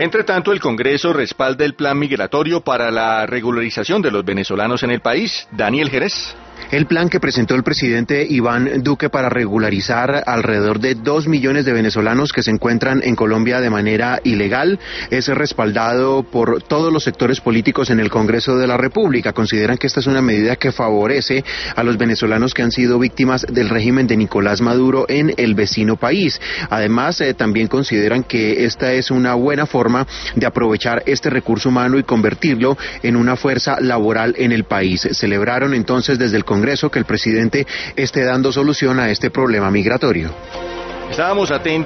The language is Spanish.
Entre tanto, el Congreso respalda el plan migratorio para la regularización de los venezolanos en el país. Daniel Jerez. El plan que presentó el presidente Iván Duque para regularizar alrededor de 2 millones de venezolanos que se encuentran en Colombia de manera ilegal es respaldado por todos los sectores políticos en el Congreso de la República. Consideran que esta es una medida que favorece a los venezolanos que han sido víctimas del régimen de Nicolás Maduro en el vecino país. Además, también consideran que esta es una buena forma de aprovechar este recurso humano y convertirlo en una fuerza laboral en el país. Celebraron entonces desde el Congreso que el presidente esté dando solución a este problema migratorio. Estábamos atentos.